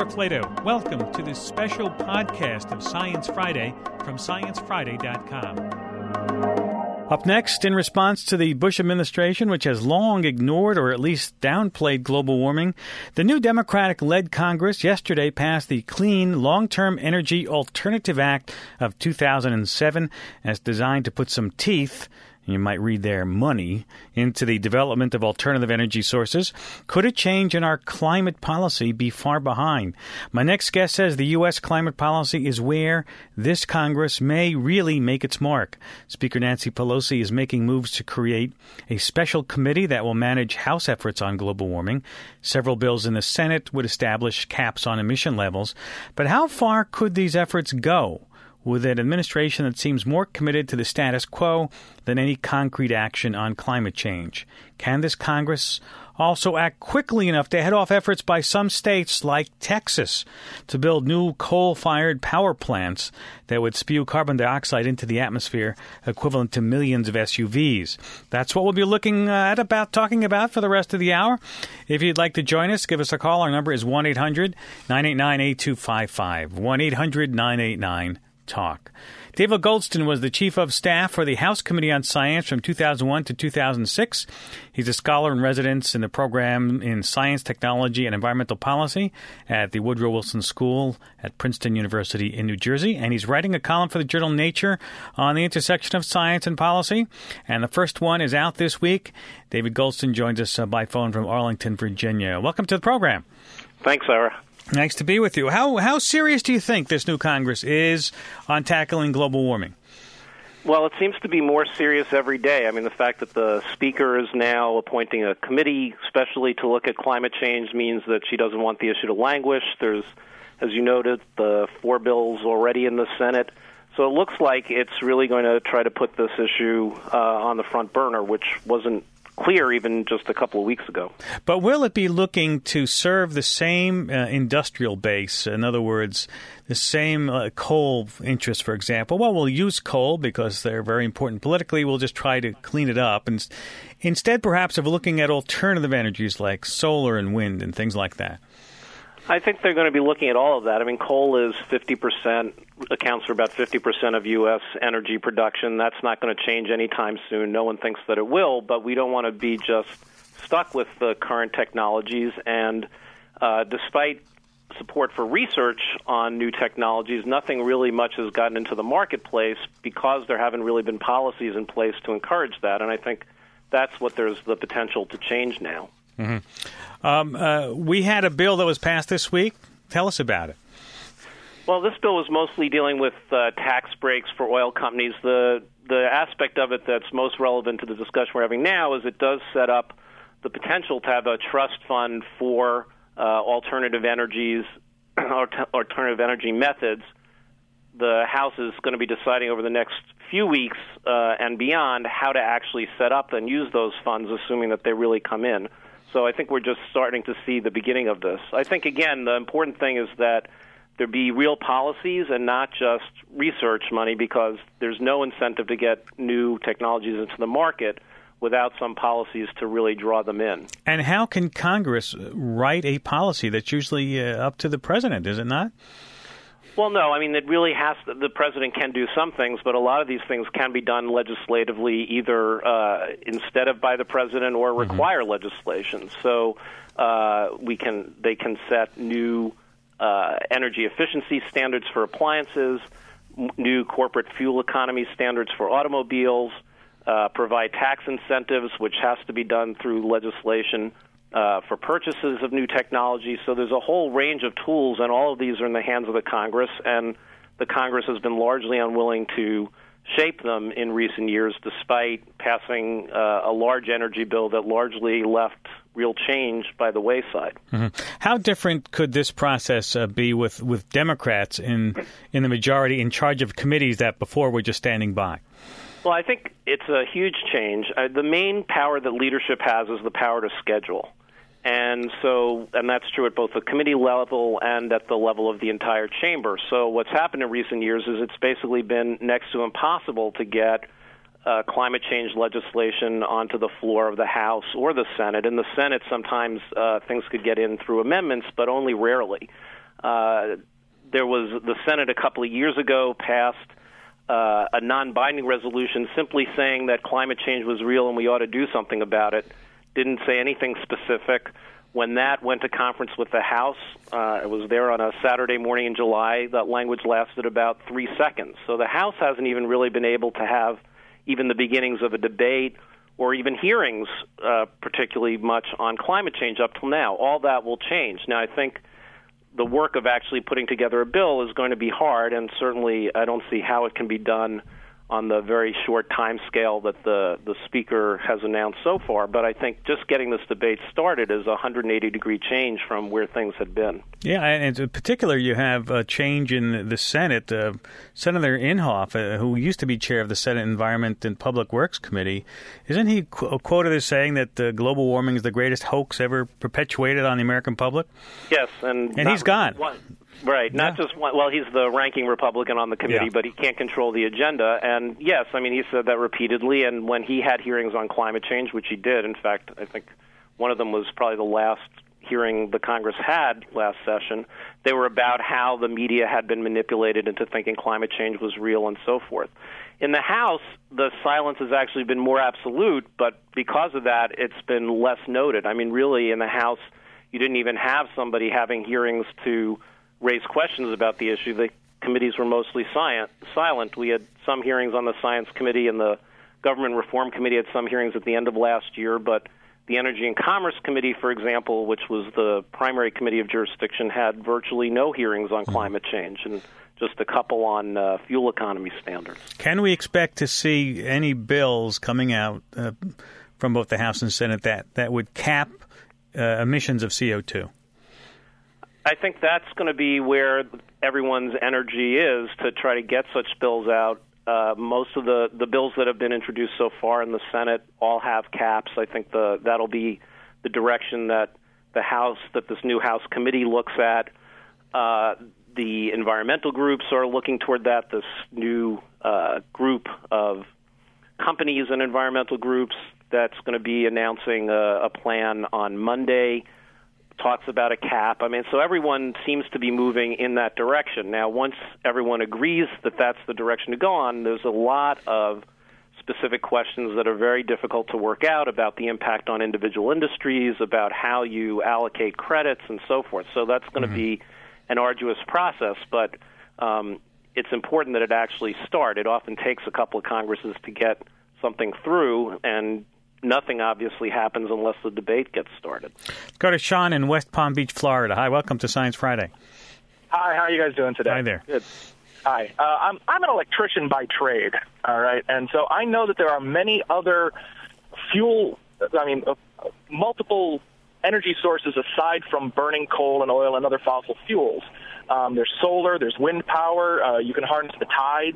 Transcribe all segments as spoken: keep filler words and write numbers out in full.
Ira Flato. Welcome to this special podcast of Science Friday from science friday dot com. Up next, in response to the Bush administration, which has long ignored or at least downplayed global warming, the new Democratic-led Congress yesterday passed the Clean Long-Term Energy Alternative Act of two thousand seven as designed to put some teeth, you might read there, money, into the development of alternative energy sources. Could a change in our climate policy be far behind? My next guest says the U S climate policy is where this Congress may really make its mark. Speaker Nancy Pelosi is making moves to create a special committee that will manage House efforts on global warming. Several bills in the Senate would establish caps on emission levels. But how far could these efforts go with an administration that seems more committed to the status quo than any concrete action on climate change? Can this Congress also act quickly enough to head off efforts by some states like Texas to build new coal-fired power plants that would spew carbon dioxide into the atmosphere equivalent to millions of S U Vs? That's what we'll be looking at about talking about for the rest of the hour. If you'd like to join us, give us a call. Our number is one eight hundred nine eight nine eight two five five, one eight hundred nine eight nine talk. David Goldston was the Chief of Staff for the House Committee on Science from two thousand one to two thousand six. He's a scholar in residence in the program in Science, Technology, and Environmental Policy at the Woodrow Wilson School at Princeton University in New Jersey. And he's writing a column for the journal Nature on the intersection of science and policy. And the first one is out this week. David Goldston joins us uh, by phone from Arlington, Virginia. Welcome to the program. Thanks, Ira. Nice to be with you. How how serious do you think this new Congress is on tackling global warming? Well, it seems to be more serious every day. I mean, the fact that the Speaker is now appointing a committee specially to look at climate change means that she doesn't want the issue to languish. There's, as you noted, the four bills already in the Senate. So it looks like it's really going to try to put this issue uh, on the front burner, which wasn't clear even just a couple of weeks ago. But will it be looking to serve the same uh, industrial base? In other words, the same uh, coal interests, for example? Well, we'll use coal because they're very important politically. We'll just try to clean it up. And instead, perhaps, of looking at alternative energies like solar and wind and things like that. I think they're going to be looking at all of that. I mean, coal is fifty percent, accounts for about fifty percent of U S energy production. That's not going to change anytime soon. No one thinks that it will, but we don't want to be just stuck with the current technologies. And uh, despite support for research on new technologies, nothing really much has gotten into the marketplace because there haven't really been policies in place to encourage that. And I think that's what there's the potential to change now. Mm-hmm. Um, uh, we had a bill that was passed this week. Tell us about it. Well, this bill was mostly dealing with uh, tax breaks for oil companies. The the aspect of it that's most relevant to the discussion we're having now is it does set up the potential to have a trust fund for uh, alternative energies, alternative energy methods. The House is going to be deciding over the next few weeks uh, and beyond how to actually set up and use those funds, assuming that they really come in. So I think we're just starting to see the beginning of this. I think, again, the important thing is that there be real policies and not just research money, because there's no incentive to get new technologies into the market without some policies to really draw them in. And how can Congress write a policy that's usually uh, up to the president, is it not? Well, no. I mean, it really has to, the president can do some things, but a lot of these things can be done legislatively, either uh, instead of by the president or require mm-hmm. legislation. So uh, we can they can set new uh, energy efficiency standards for appliances, m- new corporate fuel economy standards for automobiles, uh, provide tax incentives, which has to be done through legislation. Uh, for purchases of new technology. So there's a whole range of tools, and all of these are in the hands of the Congress, and the Congress has been largely unwilling to shape them in recent years, despite passing uh, a large energy bill that largely left real change by the wayside. Mm-hmm. How different could this process uh, be with, with Democrats in in the majority in charge of committees that before were just standing by? Well, I think it's a huge change. Uh, the main power that leadership has is the power to schedule. And so, and that's true at both the committee level and at the level of the entire chamber. So what's happened in recent years is it's basically been next to impossible to get uh, climate change legislation onto the floor of the House or the Senate. In the Senate, sometimes uh, things could get in through amendments, but only rarely. Uh, there was the Senate a couple of years ago passed uh, a non-binding resolution simply saying that climate change was real and we ought to do something about it. Didn't say anything specific. When that went to conference with the House, uh, it was there on a Saturday morning in July, that language lasted about three seconds. So the House hasn't even really been able to have even the beginnings of a debate or even hearings, uh, particularly much on climate change up till now. All that will change. Now, I think the work of actually putting together a bill is going to be hard, and certainly I don't see how it can be done on the very short time scale that the, the Speaker has announced so far. But I think just getting this debate started is a one hundred eighty degree change from where things had been. Yeah, and in particular, you have a change in the Senate. Uh, Senator Inhofe, uh, who used to be chair of the Senate Environment and Public Works Committee, isn't he qu- quoted as saying that uh, global warming is the greatest hoax ever perpetuated on the American public? Yes, and, and he's gone. One. Right, not yeah. just one. Well, he's the ranking Republican on the committee, yeah. but he can't control the agenda. And yes, I mean, he said that repeatedly. And when he had hearings on climate change, which he did, in fact, I think one of them was probably the last hearing the Congress had last session, they were about how the media had been manipulated into thinking climate change was real and so forth. In the House, the silence has actually been more absolute, but because of that, it's been less noted. I mean, really, in the House, you didn't even have somebody having hearings to raise questions about the issue. The committees were mostly silent. We had some hearings on the Science Committee, and the Government Reform Committee had some hearings at the end of last year, but the Energy and Commerce Committee, for example, which was the primary committee of jurisdiction, had virtually no hearings on climate change and just a couple on uh, fuel economy standards. Can we expect to see any bills coming out uh, from both the House and Senate that, that would cap uh, emissions of C O two? I think that's going to be where everyone's energy is to try to get such bills out. Uh, most of the, the bills that have been introduced so far in the Senate all have caps. I think the that'll be the direction that the House, that this new House committee looks at. Uh, the environmental groups are looking toward that. This new uh, group of companies and environmental groups that's going to be announcing a, a plan on Monday talks about a cap. I mean, so everyone seems to be moving in that direction. Now, once everyone agrees that that's the direction to go on, there's a lot of specific questions that are very difficult to work out about the impact on individual industries, about how you allocate credits and so forth. So that's going to mm-hmm. be an arduous process, but um, it's important that it actually start. It often takes a couple of Congresses to get something through, and nothing obviously happens unless the debate gets started. Let's go to Sean in West Palm Beach, Florida. Hi, welcome to Science Friday. Hi, how are you guys doing today? Hi there. Good. Hi. Uh, I'm, I'm an electrician by trade, all right? And so I know that there are many other fuel, I mean, uh, multiple energy sources aside from burning coal and oil and other fossil fuels. Um, there's solar, there's wind power, uh, you can harness the tides.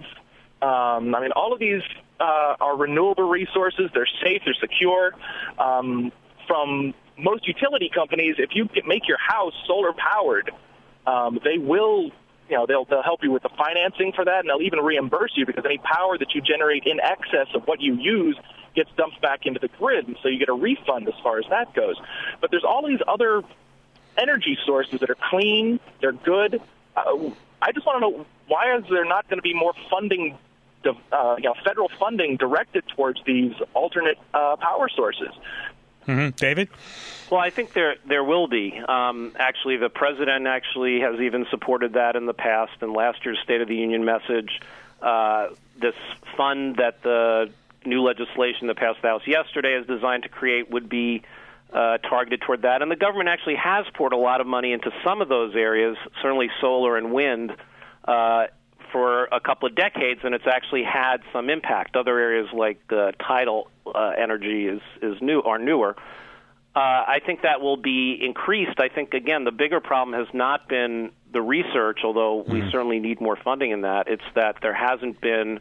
Um, I mean, all of these uh, are renewable resources. They're safe. They're secure. Um, from most utility companies, if you can make your house solar powered, um, they will, you know, they'll they'll help you with the financing for that, and they'll even reimburse you because any power that you generate in excess of what you use gets dumped back into the grid, and so you get a refund as far as that goes. But there's all these other energy sources that are clean. They're good. Uh, I just want to know, why is there not going to be more funding? Uh, you know, federal funding directed towards these alternate uh, power sources. Mm-hmm. David? Well, I think there there will be. Um, actually, the president actually has even supported that in the past. In last year's State of the Union message, uh, this fund that the new legislation that passed the House yesterday is designed to create would be uh, targeted toward that. And the government actually has poured a lot of money into some of those areas, certainly solar and wind, uh, for a couple of decades, and it's actually had some impact. Other areas like uh, tidal uh, energy is, is new are newer. Uh, I think that will be increased. I think, again, the bigger problem has not been the research, although we mm. certainly need more funding in that. It's that there hasn't been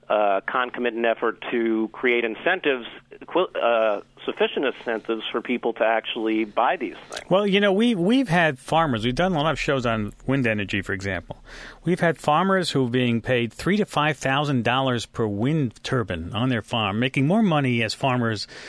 a concomitant effort to create incentives, uh, sufficient incentives for people to actually buy these things. Well, you know, we, we've had farmers. We've done a lot of shows on wind energy, for example. We've had farmers who are being paid three thousand to five thousand dollars per wind turbine on their farm, making more money as farmers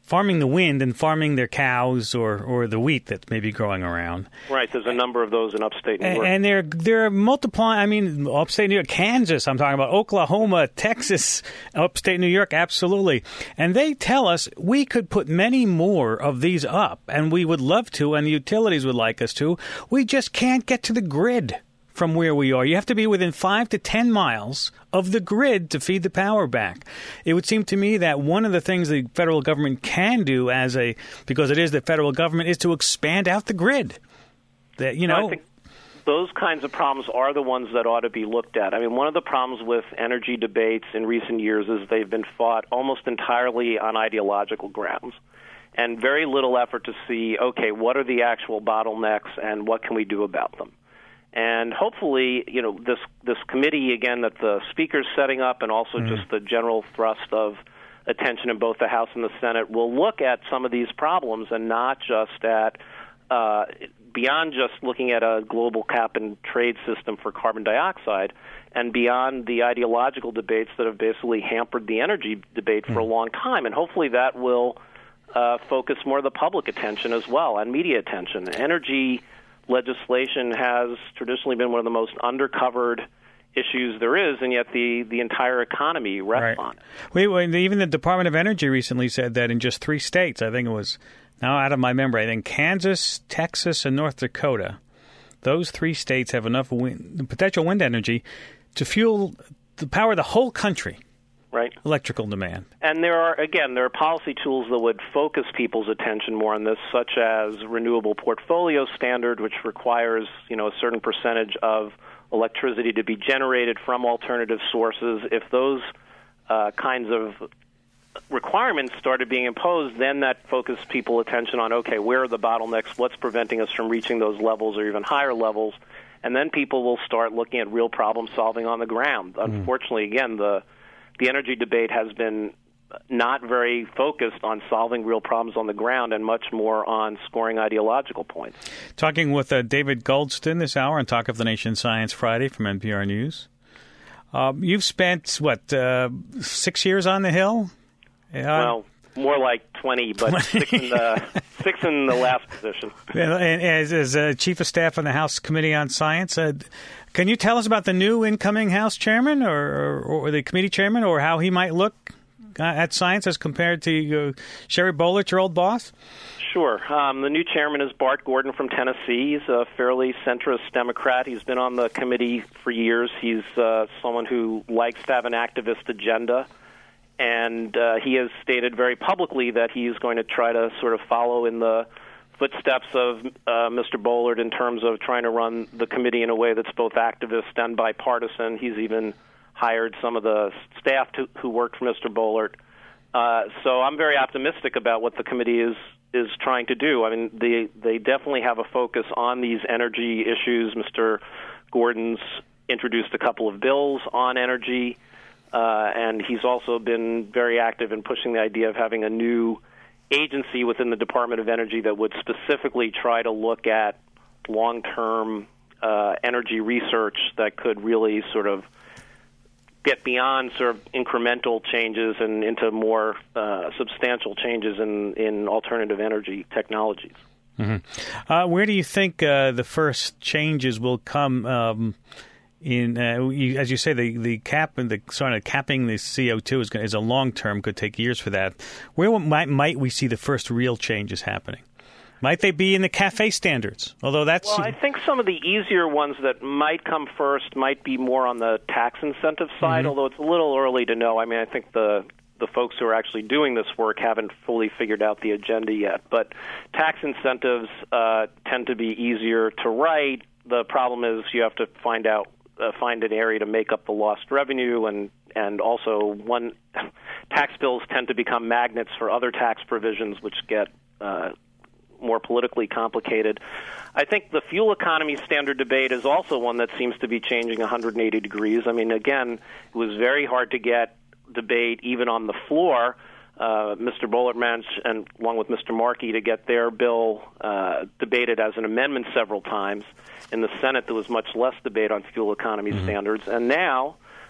farming the wind and farming their cows or, or the wheat that may be growing around. Right. There's a number of those in upstate New York. And they're, they're multiplying. I mean, upstate New York, Kansas, I'm talking about Oklahoma, Texas, upstate New York, absolutely. And they tell us we could put many more of these up, and we would love to, and the utilities would like us to. We just can't get to the grid from where we are. You have to be within five to ten miles of the grid to feed the power back. It would seem to me that one of the things the federal government can do as a, because it is the federal government, is to expand out the grid. That, you know, I think those kinds of problems are the ones that ought to be looked at. I mean, one of the problems with energy debates in recent years is they've been fought almost entirely on ideological grounds, and very little effort to see, okay, what are the actual bottlenecks and what can we do about them? And hopefully, you know, this this committee, again, that the Speaker's setting up, and also mm. just the general thrust of attention in both the House and the Senate, will look at some of these problems and not just at, uh, beyond just looking at a global cap and trade system for carbon dioxide, and beyond the ideological debates that have basically hampered the energy debate for mm. a long time. And hopefully that will uh, focus more of the public attention as well, and media attention. Energy legislation has traditionally been one of the most undercovered issues there is, and yet the, the entire economy rests right. on it. Wait, wait, even the Department of Energy recently said that in just three states, I think it was, now out of my memory, I think Kansas, Texas, and North Dakota, those three states have enough wind, potential wind energy to fuel, to power the whole country. Right. Electrical demand. And there are, again, there are policy tools that would focus people's attention more on this, such as renewable portfolio standard, which requires, you know, a certain percentage of electricity to be generated from alternative sources. If those uh, kinds of requirements started being imposed, then that focused people's attention on, okay, where are the bottlenecks, what's preventing us from reaching those levels or even higher levels, and then people will start looking at real problem solving on the ground. Mm. Unfortunately, again, the The energy debate has been not very focused on solving real problems on the ground and much more on scoring ideological points. Talking with uh, David Goldston this hour on Talk of the Nation Science Friday from N P R News. Um, you've spent, what, uh, six years on the Hill? Uh, well, more like twenty, but twenty. Six, in the, six in the last position. And as, as uh, Chief of Staff on the House Committee on Science, uh, can you tell us about the new incoming House Chairman or, or, or the committee chairman, or how he might look uh, at science as compared to uh, Sherry Boehlert, your old boss? Sure. Um, the new chairman is Bart Gordon from Tennessee. He's a fairly centrist Democrat. He's been on the committee for years. He's uh, someone who likes to have an activist agenda. And uh, he has stated very publicly that he is going to try to sort of follow in the footsteps of uh, Mister Boehlert in terms of trying to run the committee in a way that's both activist and bipartisan. He's even hired some of the staff to, who worked for Mister Boehlert. Uh, so I'm very optimistic about what the committee is is trying to do. I mean, they they definitely have a focus on these energy issues. Mister Gordon's introduced a couple of bills on energy. Uh, and he's also been very active in pushing the idea of having a new agency within the Department of Energy that would specifically try to look at long-term uh, energy research that could really sort of get beyond sort of incremental changes and into more uh, substantial changes in, in alternative energy technologies. Mm-hmm. Uh, where do you think uh, the first changes will come? Um In uh, you, as you say, the the cap and the sort of capping the C O two is is a long term, could take years for that. Where might might we see the first real changes happening? Might they be in the CAFE standards? Although that's well, I think some of the easier ones that might come first might be more on the tax incentive side. Mm-hmm. Although it's a little early to know. I mean, I think the the folks who are actually doing this work haven't fully figured out the agenda yet. But tax incentives uh, tend to be easier to write. The problem is you have to find out. Uh, find an area to make up the lost revenue, and and also one tax bills tend to become magnets for other tax provisions, which get uh, more politically complicated. I think the fuel economy standard debate is also one that seems to be changing one hundred eighty degrees. I mean, again, it was very hard to get debate even on the floor. Uh, Mister Boehlert managed, and along with Mister Markey, to get their bill uh, debated as an amendment several times. In the Senate, there was much less debate on fuel economy mm-hmm. standards. And now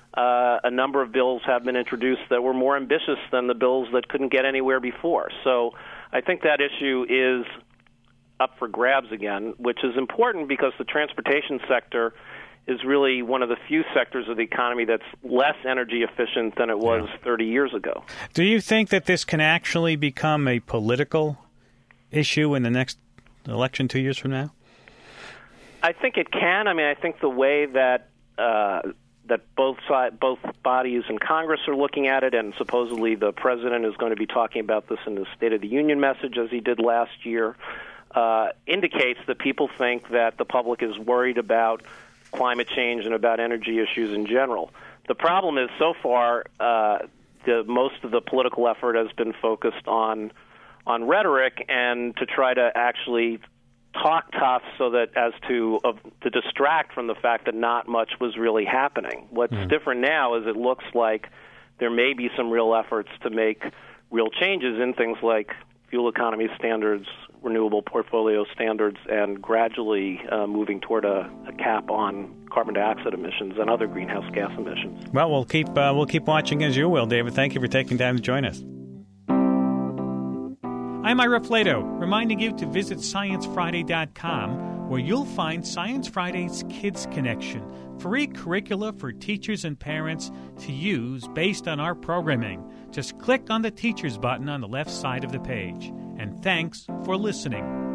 uh, a number of bills have been introduced that were more ambitious than the bills that couldn't get anywhere before. So I think that issue is up for grabs again, which is important because the transportation sector is really one of the few sectors of the economy that's less energy efficient than it was yeah. thirty years ago. Do you think that this can actually become a political issue in the next election two years from now? I think it can. I mean, I think the way that uh, that both side, both bodies in Congress are looking at it, and supposedly the president is going to be talking about this in the State of the Union message, as he did last year, uh, indicates that people think that the public is worried about climate change and about energy issues in general. The problem is, so far, uh, the most of the political effort has been focused on on rhetoric and to try to actually talk tough so that as to uh, to distract from the fact that not much was really happening. What's mm. different now is it looks like there may be some real efforts to make real changes in things like fuel economy standards, renewable portfolio standards, and gradually uh, moving toward a, a cap on carbon dioxide emissions and other greenhouse gas emissions. Well, we'll keep uh, we'll keep watching as you will, David. Thank you for taking time to join us. I'm Ira Flato, reminding you to visit science friday dot com, where you'll find Science Friday's Kids Connection, free curricula for teachers and parents to use based on our programming. Just click on the Teachers button on the left side of the page. And thanks for listening.